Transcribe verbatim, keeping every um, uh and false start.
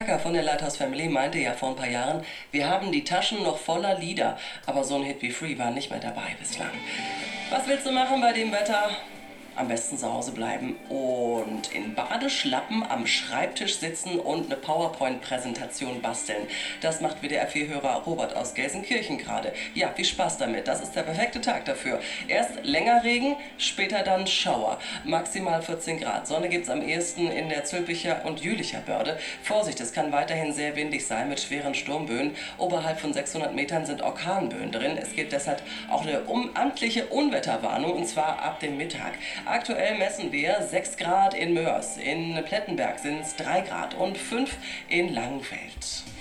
Tucker von der Lighthouse Family meinte ja vor ein paar Jahren, wir haben die Taschen noch voller Lieder, aber so ein Hit wie Free war nicht mehr dabei bislang. Was willst du machen bei dem Wetter? Am besten zu Hause bleiben und in Badeschlappen am Schreibtisch sitzen und eine PowerPoint-Präsentation basteln. Das macht W D R vier Hörer Robert aus Gelsenkirchen gerade. Ja, viel Spaß damit. Das ist der perfekte Tag dafür. Erst länger Regen, später dann Schauer. Maximal vierzehn Grad. Sonne gibt's am ehesten in der Zülpicher und Jülicher Börde. Vorsicht, es kann weiterhin sehr windig sein mit schweren Sturmböen. Oberhalb von sechshundert Metern sind Orkanböen drin. Es gibt deshalb auch eine um amtliche Unwetterwarnung, und zwar ab dem Mittag. Aktuell messen wir sechs Grad in Mörs, in Plettenberg sind es drei Grad und fünf in Langenfeld.